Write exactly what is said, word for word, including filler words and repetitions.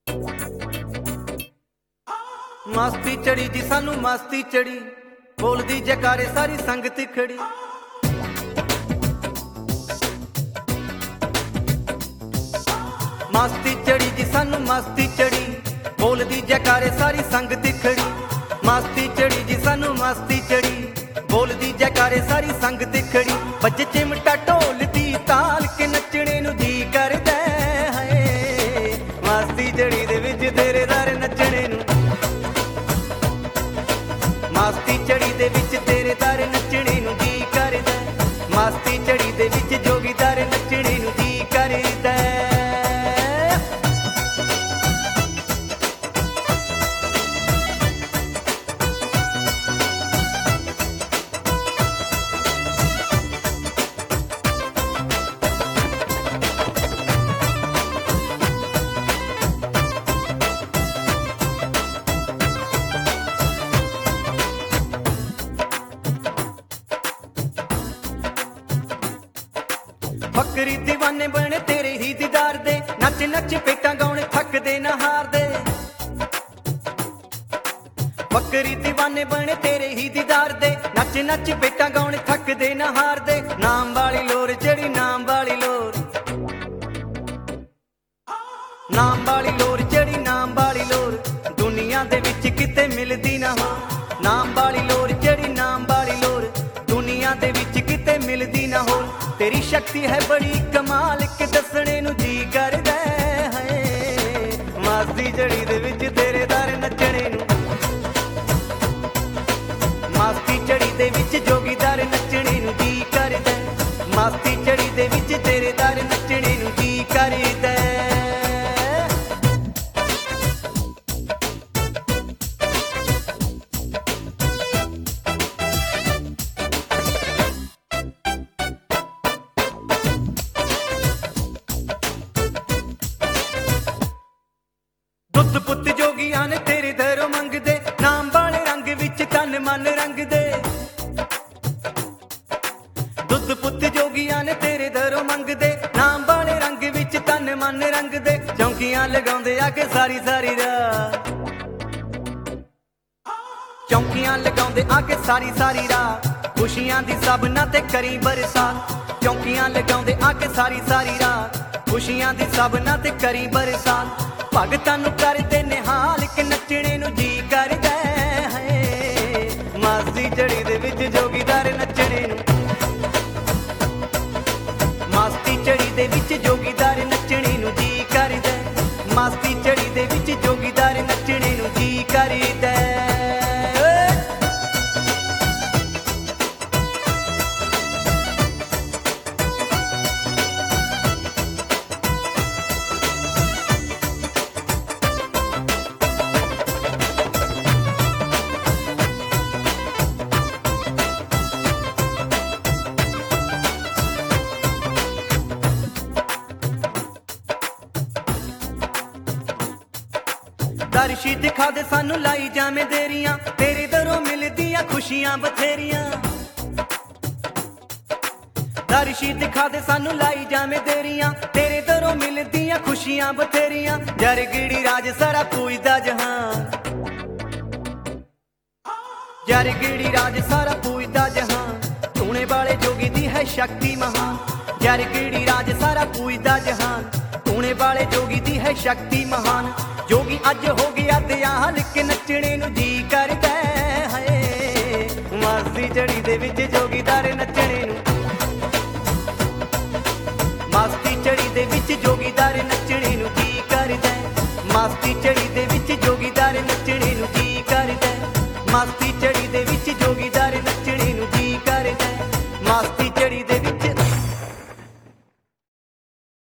मस्ती चढ़ी जी सानू मस्ती चढ़ी, बोलदी जयकारे सारी संगत खड़ी। मस्ती चढ़ी जी सानू मस्ती चढ़ी, बोलदी जयकारे सारी संगत खड़ी। मस्ती चढ़ी जी सानू मस्ती चढ़ी, बोलदी जयकारे सारी संगत खड़ी। बज चिमटा ढोल दी ताल के नचने नू जी करदा है। मस्ती चढ़ी दे विच तेरे दर नचने नू, मस्ती चढ़ी दे विच तेरे दर नचने नू जी करदा। मस्ती चढ़ी दे विच जोगीदार नचने नू जी करदा। बकरी दीवाने बने तेरे ही दीदार दे, नच नच पेटा गाउण थकदे ना हार दे। बकरी दीवाने बने तेरे ही दीदार दे, नच नच पेटा गाउण थकदे ना हार दे। नाम वाली लोर चढ़ी नाम वाली लोर, नाम वाली लोर चढ़ी नाम वाली लोर, दुनिया दे विच किते मिलदी ना हो। नाम वाली लोर चढ़ी नाम वाली लोर, दुनिया दे विच किते मिलदी ना हो। तेरी शक्ति है बड़ी कमाल के दसने नू जी करदा है। मस्ती चढ़ी दे विच तेरे दर नचने नू, मस्ती चढ़ी दे विच जोगीदार नचने नू जी करदा। मस्ती चढ़ी दे विच तेरे दर नचने नू जी करदा। दुध पुत जोगियां ने तेरे दरों मंगदे, नाम वाले रंग विच तन मन रंग दे। दुध पुत जोगियां ने तेरे दरों मंगदे, नाम वाले रंग विच तन मन रंग दे। चौंकियां लगाउंदे आके सारी सारी रात, चौंकियां लगाउंदे आके सारी सारी रात। खुशियां दी सबना ते करी बरसात, चौंकियां लगाउंदे आके सारी सारी रात। खुशियां दी सबना ते करी बरसात। भगतां नू करदे निहाल के नचने नू जी करदा है। मस्ती चढ़ी दे विच जोगीदार नचने नू, मस्ती चढ़ी दे विच जोगीदार नचने नू जी करदा। मस्ती चढ़ी दे विच जोगीदार नचने नू जी करदा। दर्शी दिखा दे सानू लाई जामे देरियां, तेरे दरों मिलदियां खुशियां बथेरियां। दर्शी दिखा दे सानू लाई जामे देरियां, तेरे दरों मिलदियां खुशियां बथेरियां। जर गिड़ी राज सारा पूजदा जहान, जर गिड़ी राज सारा पूजदा जहान। टूणे वाले जोगी दी है शक्ति महान, जर गिड़ी राज सारा पूजदा जहान। टूणे वाले जोगी दी है शक्ति महान। जोगी अज हो गया दयाल के नचने नू जी करदा है। मस्ती चढ़ी दे विच जोगीदार नचने नू, मस्ती चढ़ी दे विच जोगीदार नचने नू जी करदा। मस्ती चढ़ी दे विच जोगीदार नचने नू जी करदा। मस्ती